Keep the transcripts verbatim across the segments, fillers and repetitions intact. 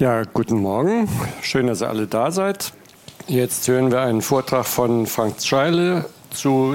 Ja, guten Morgen. Schön, dass ihr alle da seid. Jetzt hören wir einen Vortrag von Frank Scheile zu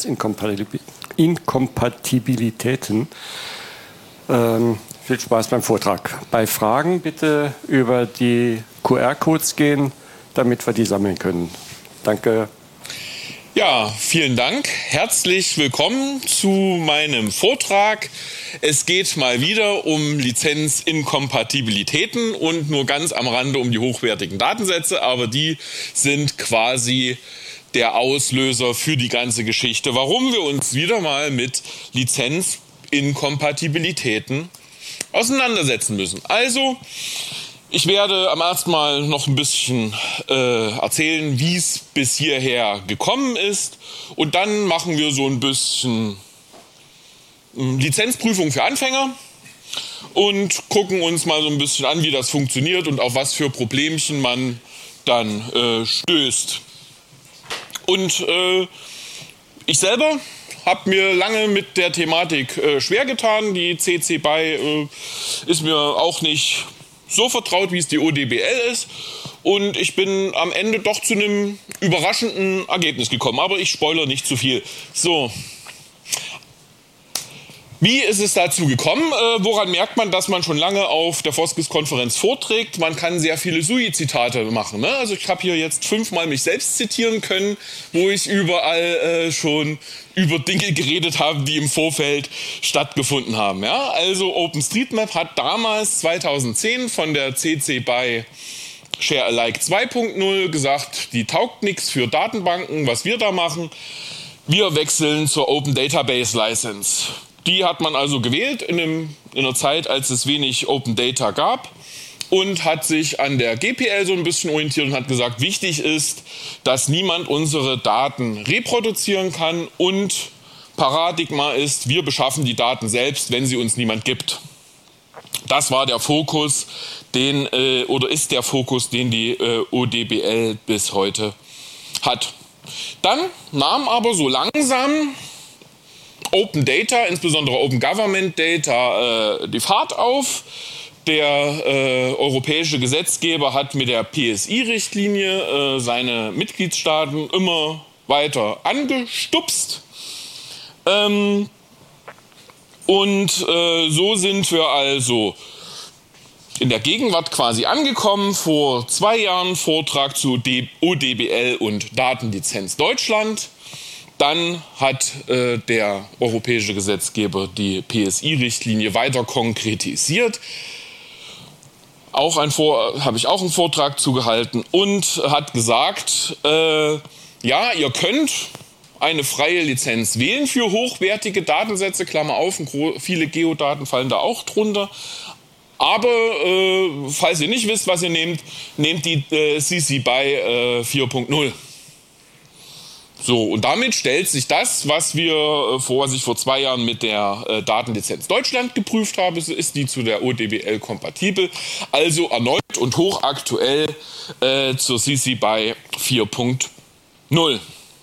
Lizenzinkompatibilitäten. Ähm, viel Spaß beim Vortrag. Bei Fragen bitte über die Q R-Codes gehen, damit wir die sammeln können. Danke. Ja, vielen Dank. Herzlich willkommen zu meinem Vortrag. Es geht mal wieder um Lizenzinkompatibilitäten und nur ganz am Rande um die hochwertigen Datensätze, aber die sind quasi der Auslöser für die ganze Geschichte, warum wir uns wieder mal mit Lizenzinkompatibilitäten auseinandersetzen müssen. Also, ich werde am ersten Mal noch ein bisschen äh, erzählen, wie es bis hierher gekommen ist. Und dann machen wir so ein bisschen äh, Lizenzprüfung für Anfänger und gucken uns mal so ein bisschen an, wie das funktioniert und auf was für Problemchen man dann äh, stößt. Und äh, ich selber habe mir lange mit der Thematik äh, schwer getan. Die C C B Y äh, ist mir auch nicht so vertraut, wie es die O D B L ist. Und ich bin am Ende doch zu einem überraschenden Ergebnis gekommen. Aber ich spoilere nicht zu viel. So. Wie ist es dazu gekommen? Äh, woran merkt man, dass man schon lange auf der Foskis-Konferenz vorträgt? Man kann sehr viele S U I-Zitate machen. Ne? Also ich habe hier jetzt fünfmal mich selbst zitieren können, wo ich überall äh, schon über Dinge geredet habe, die im Vorfeld stattgefunden haben. Ja? Also OpenStreetMap hat damals zweitausendzehn von der C C B Y Share Alike zwei Punkt null gesagt, die taugt nichts für Datenbanken, was wir da machen. Wir wechseln zur Open Database License. Die hat man also gewählt in, einem, in einer Zeit, als es wenig Open Data gab und hat sich an der G P L so ein bisschen orientiert und hat gesagt, wichtig ist, dass niemand unsere Daten reproduzieren kann und Paradigma ist, wir beschaffen die Daten selbst, wenn sie uns niemand gibt. Das war der Fokus, den äh, oder ist der Fokus, den die äh, O D B L bis heute hat. Dann nahm aber so langsam Open Data, insbesondere Open Government Data, äh, die Fahrt auf. Der äh, europäische Gesetzgeber hat mit der P S I-Richtlinie äh, seine Mitgliedstaaten immer weiter angestupst. Ähm, und äh, so sind wir also in der Gegenwart quasi angekommen. Vor zwei Jahren Vortrag zu O D B L und Datenlizenz Deutschland. Dann hat äh, der europäische Gesetzgeber die P S I-Richtlinie weiter konkretisiert. Auch ein Vor- habe ich auch einen Vortrag zugehalten und hat gesagt, äh, ja, ihr könnt eine freie Lizenz wählen für hochwertige Datensätze, Klammer auf, viele Geodaten fallen da auch drunter. Aber äh, falls ihr nicht wisst, was ihr nehmt, nehmt die äh, C C B Y äh, vier Punkt null. So, und damit stellt sich das, was wir äh, vor, was ich vor zwei Jahren mit der äh, Datenlizenz Deutschland geprüft habe, ist die zu der O D B L kompatibel, also erneut und hochaktuell äh, zur C C B Y vier Punkt null.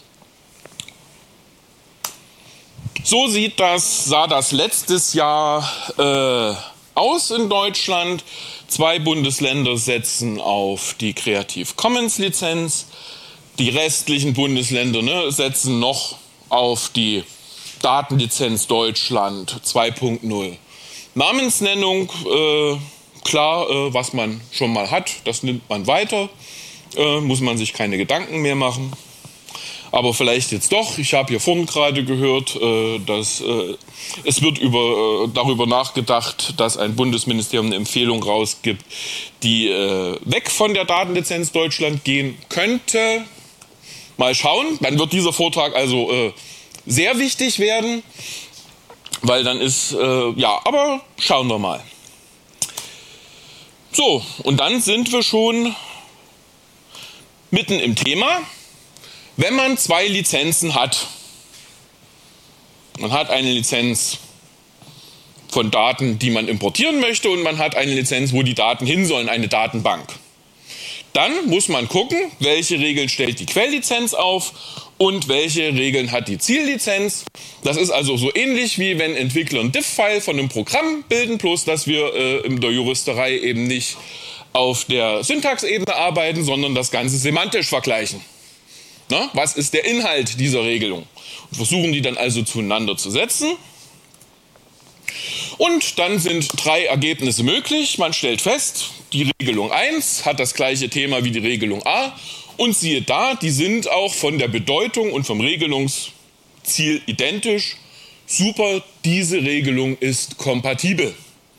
So sieht das, sah das letztes Jahr äh, aus in Deutschland. Zwei Bundesländer setzen auf die Creative Commons Lizenz. Die restlichen Bundesländer ne, setzen noch auf die Datenlizenz Deutschland zwei Punkt null. Namensnennung, äh, klar, äh, was man schon mal hat, das nimmt man weiter. Äh, muss man sich keine Gedanken mehr machen. Aber vielleicht jetzt doch. Ich habe hier vorhin gerade gehört, äh, dass äh, es wird über, äh, darüber nachgedacht, dass ein Bundesministerium eine Empfehlung rausgibt, die äh, weg von der Datenlizenz Deutschland gehen könnte. Mal schauen, dann wird dieser Vortrag also äh, sehr wichtig werden, weil dann ist, äh, ja, aber schauen wir mal. So, und dann sind wir schon mitten im Thema. Wenn man zwei Lizenzen hat, man hat eine Lizenz von Daten, die man importieren möchte, und man hat eine Lizenz, wo die Daten hin sollen, eine Datenbank. Dann muss man gucken, welche Regeln stellt die Quelllizenz auf und welche Regeln hat die Ziellizenz. Das ist also so ähnlich wie wenn Entwickler ein Diff-File von einem Programm bilden, bloß dass wir äh, in der Juristerei eben nicht auf der Syntaxebene arbeiten, sondern das Ganze semantisch vergleichen. Na, was ist der Inhalt dieser Regelung? Und versuchen die dann also zueinander zu setzen. Und dann sind drei Ergebnisse möglich. Man stellt fest, die Regelung eins hat das gleiche Thema wie die Regelung A. Und siehe da, die sind auch von der Bedeutung und vom Regelungsziel identisch. Super, diese Regelung ist kompatibel.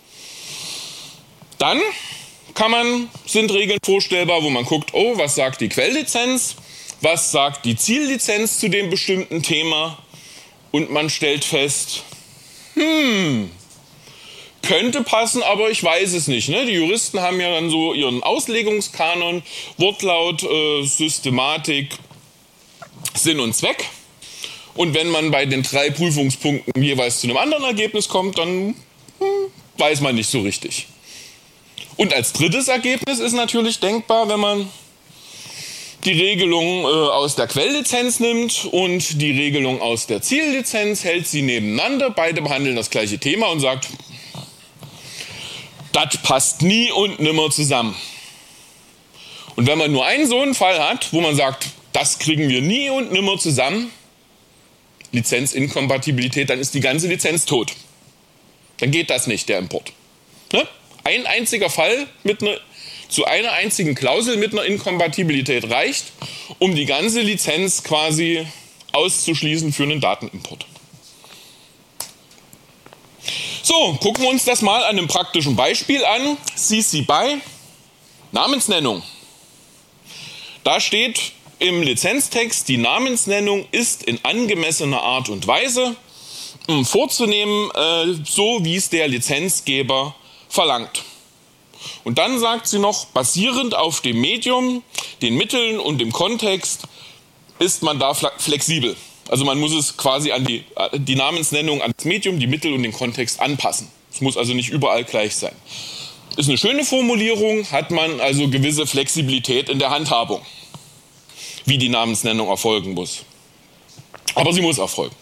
Dann kann man, sind Regeln vorstellbar, wo man guckt, oh, was sagt die Quelllizenz, was sagt die Ziellizenz zu dem bestimmten Thema, und man stellt fest, hm, könnte passen, aber ich weiß es nicht. Ne? Die Juristen haben ja dann so ihren Auslegungskanon, Wortlaut, äh, Systematik, Sinn und Zweck. Und wenn man bei den drei Prüfungspunkten jeweils zu einem anderen Ergebnis kommt, dann hm, weiß man nicht so richtig. Und als drittes Ergebnis ist natürlich denkbar, wenn man die Regelung äh, aus der Quelllizenz nimmt und die Regelung aus der Ziellizenz, hält sie nebeneinander, beide behandeln das gleiche Thema und sagt, das passt nie und nimmer zusammen. Und wenn man nur einen so einen Fall hat, wo man sagt, das kriegen wir nie und nimmer zusammen, Lizenzinkompatibilität, dann ist die ganze Lizenz tot. Dann geht das nicht, der Import. Ne? Ein einziger Fall mit einer, zu einer einzigen Klausel mit einer Inkompatibilität reicht, um die ganze Lizenz quasi auszuschließen für einen Datenimport. So, gucken wir uns das mal an einem praktischen Beispiel an. C C B Y, Namensnennung. Da steht im Lizenztext, die Namensnennung ist in angemessener Art und Weise um, vorzunehmen, äh, so wie es der Lizenzgeber verlangt. Und dann sagt sie noch, basierend auf dem Medium, den Mitteln und dem Kontext ist man da flexibel. Also man muss es quasi an die, die Namensnennung, an das Medium, die Mittel und den Kontext anpassen. Es muss also nicht überall gleich sein. Ist eine schöne Formulierung, hat man also gewisse Flexibilität in der Handhabung, wie die Namensnennung erfolgen muss. Aber sie muss erfolgen.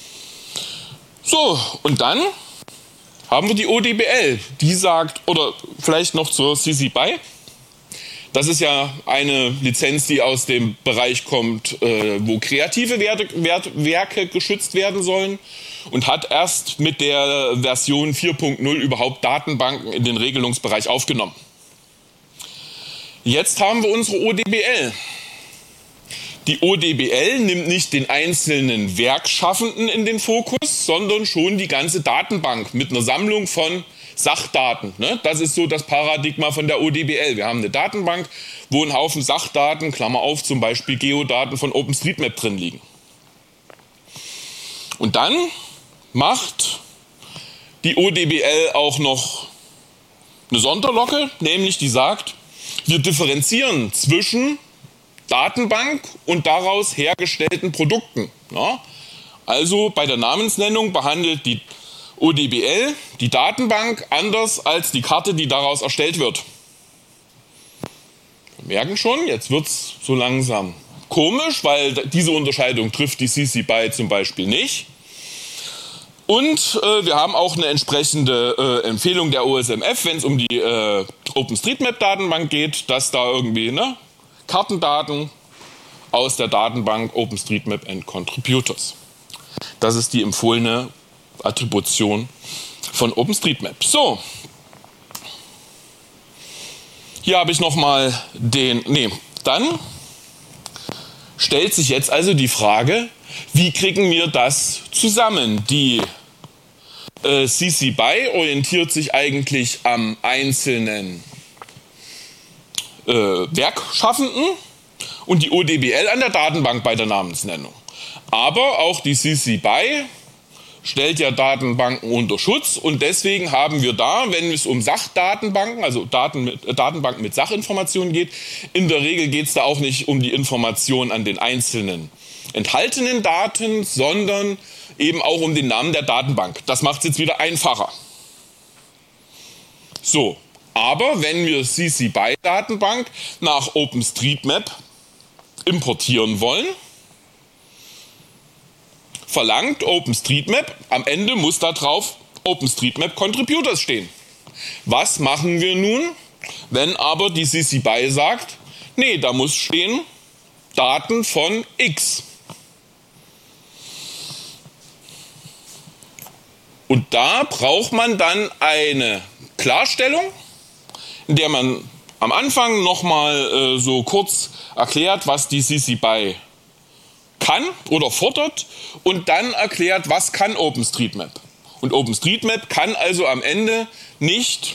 So, und dann haben wir die O D B L, die sagt, oder vielleicht noch zur C C B Y. Das ist ja eine Lizenz, die aus dem Bereich kommt, äh, wo kreative Werte, Wert, Werke geschützt werden sollen, und hat erst mit der Version vier Punkt null überhaupt Datenbanken in den Regelungsbereich aufgenommen. Jetzt haben wir unsere O D B L. Die O D B L nimmt nicht den einzelnen Werkschaffenden in den Fokus, sondern schon die ganze Datenbank mit einer Sammlung von Sachdaten. Ne? Das ist so das Paradigma von der O D B L. Wir haben eine Datenbank, wo ein Haufen Sachdaten, Klammer auf, zum Beispiel Geodaten von OpenStreetMap drin liegen. Und dann macht die O D B L auch noch eine Sonderlocke, nämlich die sagt, wir differenzieren zwischen Datenbank und daraus hergestellten Produkten. Ja? Also bei der Namensnennung behandelt die O D B L die Datenbank anders als die Karte, die daraus erstellt wird. Wir merken schon, jetzt wird es so langsam komisch, weil diese Unterscheidung trifft die C C B Y zum Beispiel nicht. Und äh, wir haben auch eine entsprechende äh, Empfehlung der O S M F, wenn es um die äh, OpenStreetMap-Datenbank geht, dass da irgendwie ne, Kartendaten aus der Datenbank OpenStreetMap and Contributors. Das ist die empfohlene Attribution von OpenStreetMap. So, hier habe ich nochmal den, nee, dann stellt sich jetzt also die Frage, wie kriegen wir das zusammen? Die äh, C C B Y orientiert sich eigentlich am einzelnen äh, Werkschaffenden und die O D B L an der Datenbank bei der Namensnennung. Aber auch die C C B Y stellt ja Datenbanken unter Schutz, und deswegen haben wir da, wenn es um Sachdatenbanken, also Daten mit, äh, Datenbanken mit Sachinformationen geht, in der Regel geht es da auch nicht um die Information an den einzelnen enthaltenen Daten, sondern eben auch um den Namen der Datenbank. Das macht es jetzt wieder einfacher. So, aber wenn wir C C B Y-Datenbank nach OpenStreetMap importieren wollen, verlangt OpenStreetMap, am Ende muss da drauf OpenStreetMap Contributors stehen. Was machen wir nun, Wenn aber die C C B Y sagt, nee, da muss stehen Daten von X. Und da braucht man dann eine Klarstellung, in der man am Anfang nochmal äh, so kurz erklärt, was die C C B Y kann oder fordert und dann erklärt, was kann OpenStreetMap. Und OpenStreetMap kann also am Ende nicht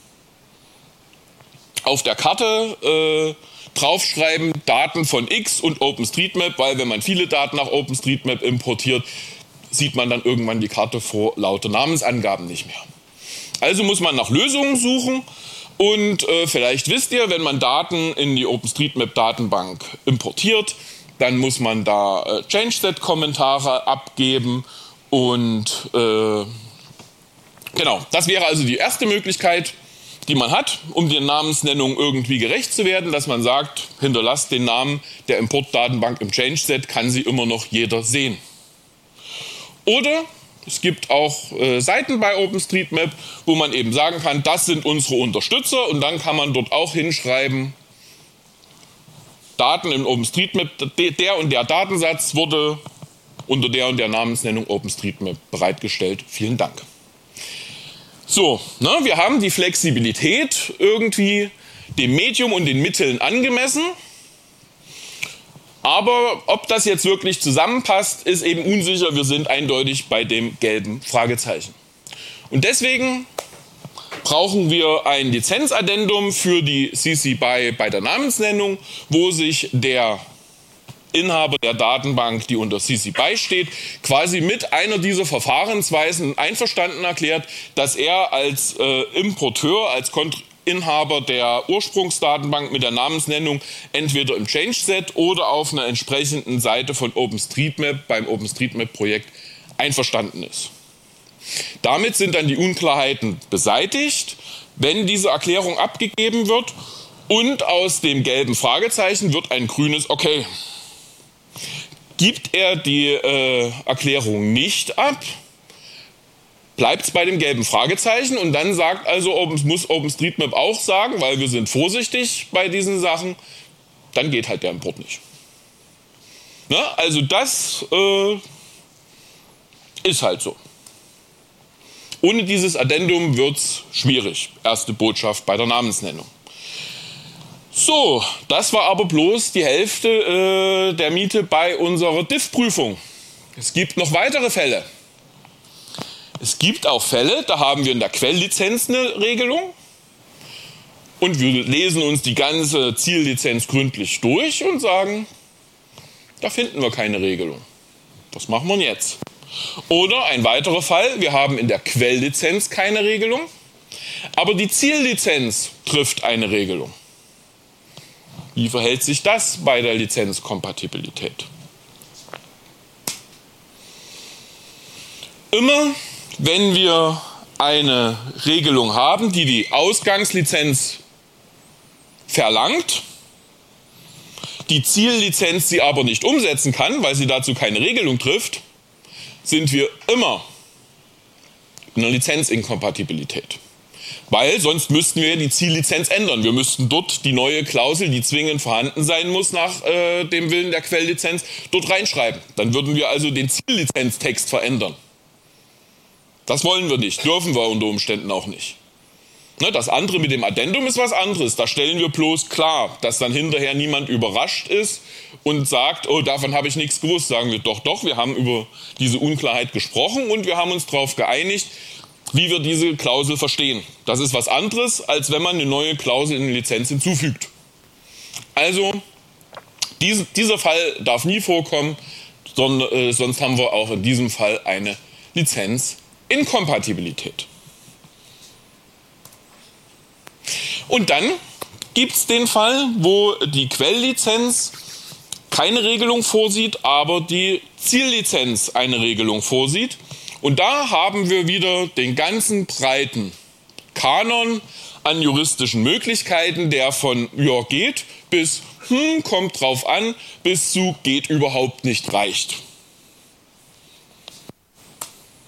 auf der Karte äh, draufschreiben, Daten von X und OpenStreetMap, weil wenn man viele Daten nach OpenStreetMap importiert, sieht man dann irgendwann die Karte vor lauter Namensangaben nicht mehr. Also muss man nach Lösungen suchen und äh, vielleicht wisst ihr, wenn man Daten in die OpenStreetMap-Datenbank importiert, dann muss man da äh, Change-Set-Kommentare abgeben und äh, genau, das wäre also die erste Möglichkeit, die man hat, um der Namensnennung irgendwie gerecht zu werden, dass man sagt, hinterlasst den Namen der Importdatenbank im Change-Set, kann sie immer noch jeder sehen. Oder es gibt auch äh, Seiten bei OpenStreetMap, wo man eben sagen kann, das sind unsere Unterstützer und dann kann man dort auch hinschreiben, Daten in OpenStreetMap, der und der Datensatz wurde unter der und der Namensnennung OpenStreetMap bereitgestellt. Vielen Dank. So, ne, wir haben die Flexibilität irgendwie dem Medium und den Mitteln angemessen. Aber ob das jetzt wirklich zusammenpasst, ist eben unsicher. Wir sind eindeutig bei dem gelben Fragezeichen. Und deswegen brauchen wir ein Lizenzaddendum für die C C B Y bei der Namensnennung, wo sich der Inhaber der Datenbank, die unter C C B Y steht, quasi mit einer dieser Verfahrensweisen einverstanden erklärt, dass er als äh, Importeur, als Kont Inhaber der Ursprungsdatenbank mit der Namensnennung entweder im Change-Set oder auf einer entsprechenden Seite von OpenStreetMap beim OpenStreetMap-Projekt einverstanden ist. Damit sind dann die Unklarheiten beseitigt, wenn diese Erklärung abgegeben wird und aus dem gelben Fragezeichen wird ein grünes Okay. Gibt er die äh, Erklärung nicht ab, bleibt es bei dem gelben Fragezeichen und dann sagt also, muss OpenStreetMap auch sagen, weil wir sind vorsichtig bei diesen Sachen, dann geht halt der Import nicht. Na, also das äh, ist halt so. Ohne dieses Addendum wird es schwierig. Erste Botschaft bei der Namensnennung. So, das war aber bloß die Hälfte äh, der Miete bei unserer D I F-Prüfung. Es gibt noch weitere Fälle. Es gibt auch Fälle, da haben wir in der Quelllizenz eine Regelung und wir lesen uns die ganze Ziellizenz gründlich durch und sagen, da finden wir keine Regelung. Was machen wir jetzt? Oder ein weiterer Fall, wir haben in der Quelllizenz keine Regelung, aber die Ziellizenz trifft eine Regelung. Wie verhält sich das bei der Lizenzkompatibilität? Immer wenn wir eine Regelung haben, die die Ausgangslizenz verlangt, die Ziellizenz sie aber nicht umsetzen kann, weil sie dazu keine Regelung trifft, sind wir immer in einer Lizenzinkompatibilität. Weil sonst müssten wir die Ziellizenz ändern. Wir müssten dort die neue Klausel, die zwingend vorhanden sein muss nach äh, dem Willen der Quelllizenz, dort reinschreiben. Dann würden wir also den Ziellizenztext verändern. Das wollen wir nicht, dürfen wir unter Umständen auch nicht. Ne, das andere mit dem Addendum ist was anderes. Da stellen wir bloß klar, dass dann hinterher niemand überrascht ist und sagt, oh, davon habe ich nichts gewusst. Sagen wir, doch, doch, wir haben über diese Unklarheit gesprochen und wir haben uns darauf geeinigt, wie wir diese Klausel verstehen. Das ist was anderes, als wenn man eine neue Klausel in eine Lizenz hinzufügt. Also, dies, dieser Fall darf nie vorkommen, sondern, äh, sonst haben wir auch in diesem Fall eine Lizenzinkompatibilität. Und dann gibt es den Fall, wo die Quelllizenz keine Regelung vorsieht, aber die Ziellizenz eine Regelung vorsieht. Und da haben wir wieder den ganzen breiten Kanon an juristischen Möglichkeiten, der von ja geht bis hm, kommt drauf an, bis zu geht überhaupt nicht reicht.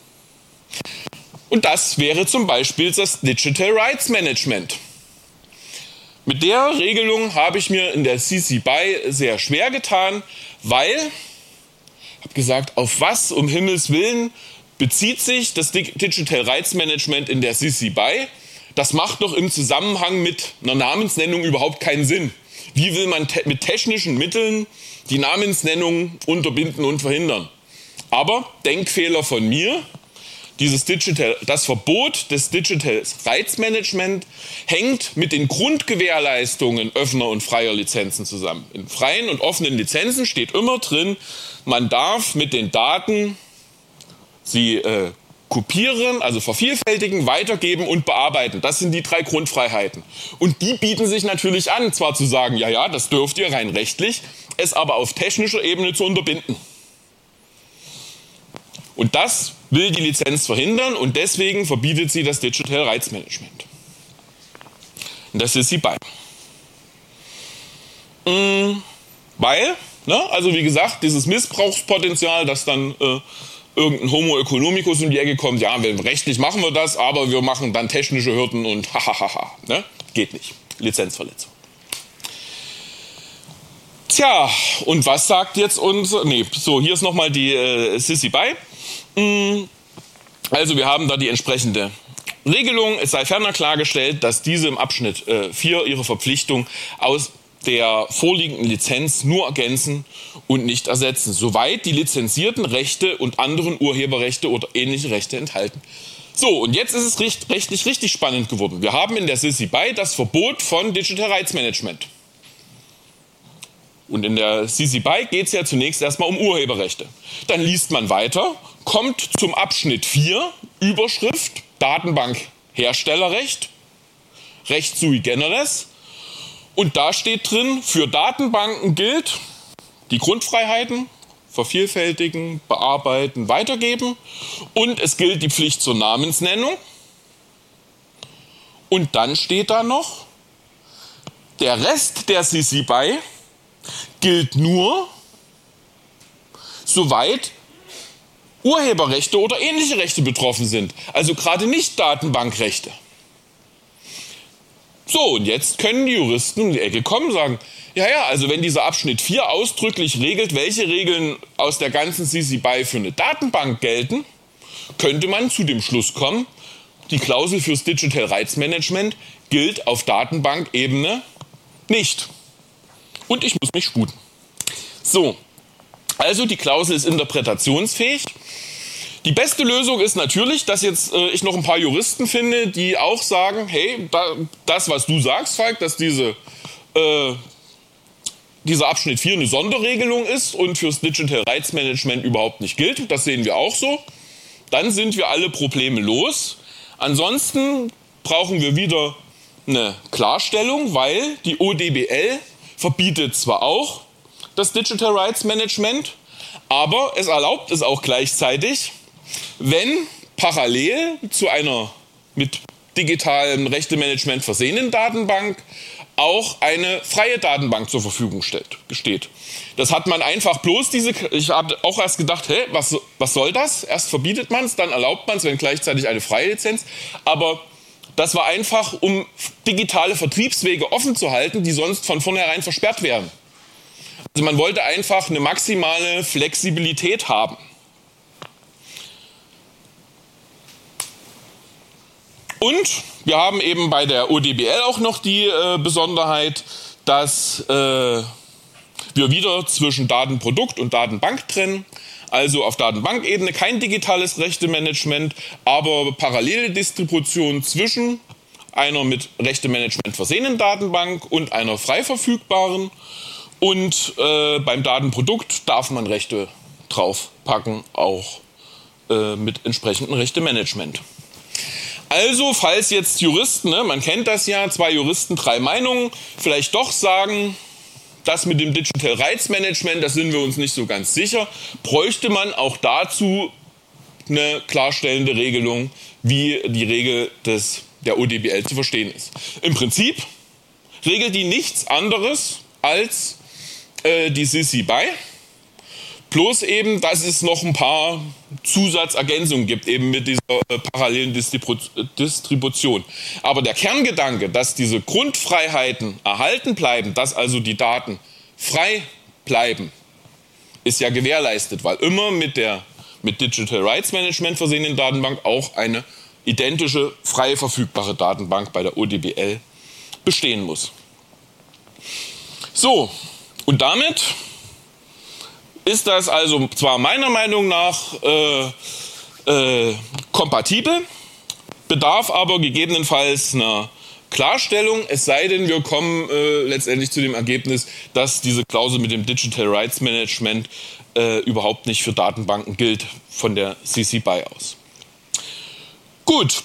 Und das wäre zum Beispiel das Digital Rights Management. Mit der Regelung habe ich mir in der C C B Y sehr schwer getan, weil, ich habe gesagt, auf was um Himmels Willen bezieht sich das Digital Rights Management in der C C B Y? Das macht doch im Zusammenhang mit einer Namensnennung überhaupt keinen Sinn. Wie will man te- mit technischen Mitteln die Namensnennung unterbinden und verhindern? Aber Denkfehler von mir. Dieses Digital, das Verbot des Digital Rights Management hängt mit den Grundgewährleistungen offener und freier Lizenzen zusammen. In freien und offenen Lizenzen steht immer drin, man darf mit den Daten sie äh, kopieren, also vervielfältigen, weitergeben und bearbeiten. Das sind die drei Grundfreiheiten. Und die bieten sich natürlich an, zwar zu sagen, ja, ja, das dürft ihr rein rechtlich, es aber auf technischer Ebene zu unterbinden. Und das will die Lizenz verhindern und deswegen verbietet sie das Digital Rights Management. Und das ist sie bei. Mhm. Weil, ne, also wie gesagt, dieses Missbrauchspotenzial, dass dann äh, irgendein Homo economicus um die Ecke kommt, ja, rechtlich machen wir das, aber wir machen dann technische Hürden und hahaha, ne? Geht nicht. Lizenzverletzung. Tja, und was sagt jetzt uns, nee, so, hier ist nochmal die äh, C C B Y. Also wir haben da die entsprechende Regelung. Es sei ferner klargestellt, dass diese im Abschnitt äh, vier ihre Verpflichtung aus der vorliegenden Lizenz nur ergänzen und nicht ersetzen, soweit die lizenzierten Rechte und anderen Urheberrechte oder ähnliche Rechte enthalten. So, und jetzt ist es recht, rechtlich richtig spannend geworden. Wir haben in der C C B Y das Verbot von Digital Rights Management. Und in der C C B Y geht es ja zunächst erstmal um Urheberrechte. Dann liest man weiter, kommt zum Abschnitt vier, Überschrift, Datenbankherstellerrecht, Recht sui generis. Und da steht drin, für Datenbanken gilt die Grundfreiheiten, vervielfältigen, bearbeiten, weitergeben. Und es gilt die Pflicht zur Namensnennung. Und dann steht da noch, der Rest der C C B Y gilt nur, soweit Urheberrechte oder ähnliche Rechte betroffen sind. Also gerade nicht Datenbankrechte. So, und jetzt können die Juristen um die Ecke kommen und sagen, ja, ja, also wenn dieser Abschnitt vier ausdrücklich regelt, welche Regeln aus der ganzen C C B Y für eine Datenbank gelten, könnte man zu dem Schluss kommen, die Klausel fürs Digital Rights Management gilt auf Datenbankebene nicht. Und ich muss mich sputen. So, also die Klausel ist interpretationsfähig. Die beste Lösung ist natürlich, dass jetzt äh, ich noch ein paar Juristen finde, die auch sagen, hey, da, das, was du sagst, Falk, dass diese, äh, dieser Abschnitt vier eine Sonderregelung ist und fürs Digital Rights Management überhaupt nicht gilt, das sehen wir auch so, dann sind wir alle Probleme los. Ansonsten brauchen wir wieder eine Klarstellung, weil die O D B L verbietet zwar auch das Digital Rights Management, aber es erlaubt es auch gleichzeitig, wenn parallel zu einer mit digitalem Rechtemanagement versehenen Datenbank auch eine freie Datenbank zur Verfügung stellt, steht. Das hat man einfach bloß diese, ich habe auch erst gedacht, hä, was, was soll das? Erst verbietet man es, dann erlaubt man es, wenn gleichzeitig eine freie Lizenz, aber das war einfach, um digitale Vertriebswege offen zu halten, die sonst von vornherein versperrt werden. Also man wollte einfach eine maximale Flexibilität haben. Und wir haben eben bei der O D B L auch noch die äh, Besonderheit, dass äh, wir wieder zwischen Datenprodukt und Datenbank trennen. Also auf Datenbankebene kein digitales Rechtemanagement, aber parallele Distribution zwischen einer mit Rechtemanagement versehenen Datenbank und einer frei verfügbaren. Und äh, beim Datenprodukt darf man Rechte draufpacken, auch äh, mit entsprechendem Rechtemanagement. Also, falls jetzt Juristen, ne, man kennt das ja, zwei Juristen, drei Meinungen, vielleicht doch sagen, das mit dem Digital Rights Management, da sind wir uns nicht so ganz sicher, bräuchte man auch dazu eine klarstellende Regelung, wie die Regel des, der O D B L zu verstehen ist. Im Prinzip regelt die nichts anderes als äh, die C C B Y Bloß eben, dass es noch ein paar Zusatzergänzungen gibt, eben mit dieser äh, parallelen Distribu Distribution. Aber der Kerngedanke, dass diese Grundfreiheiten erhalten bleiben, dass also die Daten frei bleiben, ist ja gewährleistet, weil immer mit der mit Digital Rights Management versehenen Datenbank auch eine identische, frei verfügbare Datenbank bei der O D B L bestehen muss. So, und damit ist das also zwar meiner Meinung nach äh, äh, kompatibel, bedarf aber gegebenenfalls einer Klarstellung, es sei denn, wir kommen äh, letztendlich zu dem Ergebnis, dass diese Klausel mit dem Digital Rights Management äh, überhaupt nicht für Datenbanken gilt von der C C B Y aus. Gut,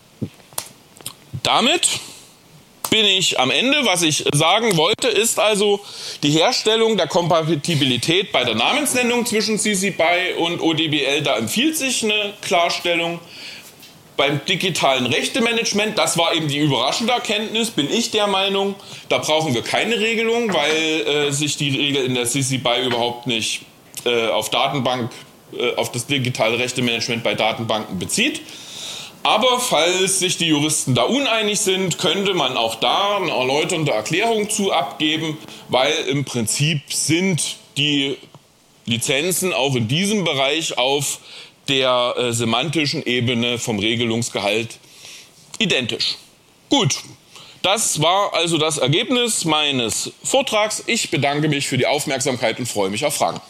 damit bin ich am Ende. Was ich sagen wollte, ist also die Herstellung der Kompatibilität bei der Namensnennung zwischen C C B Y und O D B L. Da empfiehlt sich eine Klarstellung. Beim digitalen Rechtemanagement, das war eben die überraschende Erkenntnis, bin ich der Meinung, da brauchen wir keine Regelung, weil äh, sich die Regel in der C C B Y überhaupt nicht äh, auf Datenbank, äh, auf das digitale Rechtemanagement bei Datenbanken bezieht. Aber falls sich die Juristen da uneinig sind, könnte man auch da eine erläuternde Erklärung zu abgeben, weil im Prinzip sind die Lizenzen auch in diesem Bereich auf der äh, semantischen Ebene vom Regelungsgehalt identisch. Gut, das war also das Ergebnis meines Vortrags. Ich bedanke mich für die Aufmerksamkeit und freue mich auf Fragen.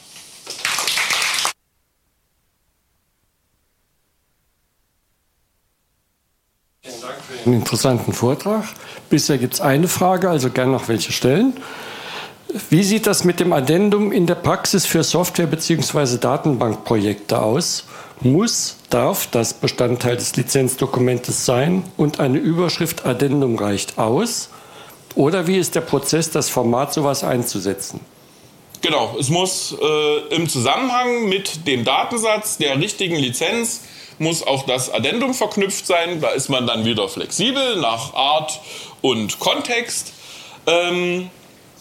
Einen interessanten Vortrag. Bisher gibt es eine Frage, also gerne noch welche stellen. Wie sieht das mit dem Addendum in der Praxis für Software- bzw. Datenbankprojekte aus? Muss, darf das Bestandteil des Lizenzdokumentes sein und eine Überschrift Addendum reicht aus? Oder wie ist der Prozess, das Format sowas einzusetzen? Genau, es muss äh, im Zusammenhang mit dem Datensatz der richtigen Lizenz muss auch das Addendum verknüpft sein. Da ist man dann wieder flexibel nach Art und Kontext. Ähm,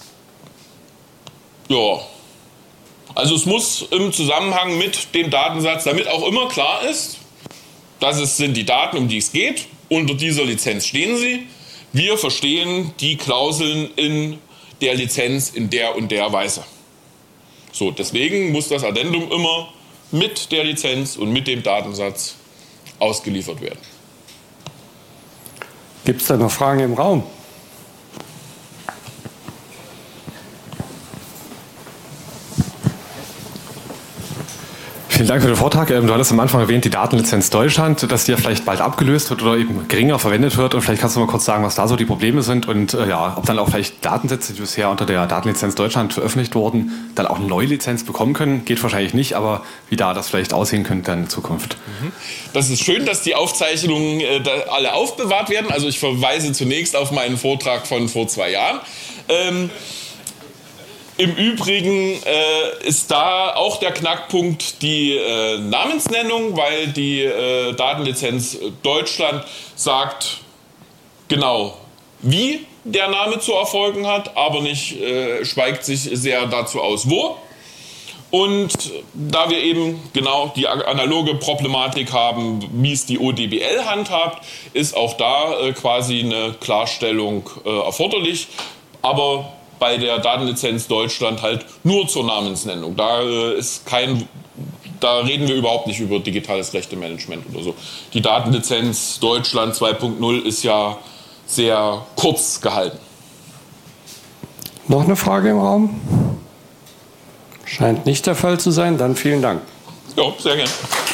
ja, also es muss im Zusammenhang mit dem Datensatz, damit auch immer klar ist, das ist, sind die Daten, um die es geht. Unter dieser Lizenz stehen sie. Wir verstehen die Klauseln in der Lizenz in der und der Weise. So, deswegen muss das Addendum immer mit der Lizenz und mit dem Datensatz ausgeliefert werden. Gibt es da noch Fragen im Raum? Vielen Dank für den Vortrag. Du hattest am Anfang erwähnt, die Datenlizenz Deutschland, dass die ja vielleicht bald abgelöst wird oder eben geringer verwendet wird. Und vielleicht kannst du mal kurz sagen, was da so die Probleme sind und äh, ja, ob dann auch vielleicht Datensätze, die bisher unter der Datenlizenz Deutschland veröffentlicht wurden, dann auch eine neue Lizenz bekommen können. Geht wahrscheinlich nicht, aber wie da das vielleicht aussehen könnte in Zukunft. Das ist schön, dass die Aufzeichnungen äh, da alle aufbewahrt werden. Also ich verweise zunächst auf meinen Vortrag von vor zwei Jahren. Ähm, Im Übrigen äh, ist da auch der Knackpunkt die äh, Namensnennung, weil die äh, Datenlizenz Deutschland sagt genau, wie der Name zu erfolgen hat, aber nicht äh, schweigt sich sehr dazu aus, wo. Und da wir eben genau die analoge Problematik haben, wie es die O D B L handhabt, ist auch da äh, quasi eine Klarstellung äh, erforderlich. Aber bei der Datenlizenz Deutschland halt nur zur Namensnennung. Da äh, ist kein, da reden wir überhaupt nicht über digitales Rechtemanagement oder so. Die Datenlizenz Deutschland zwei Punkt null ist ja sehr kurz gehalten. Noch eine Frage im Raum? Scheint nicht der Fall zu sein. Dann vielen Dank. Ja, sehr gerne.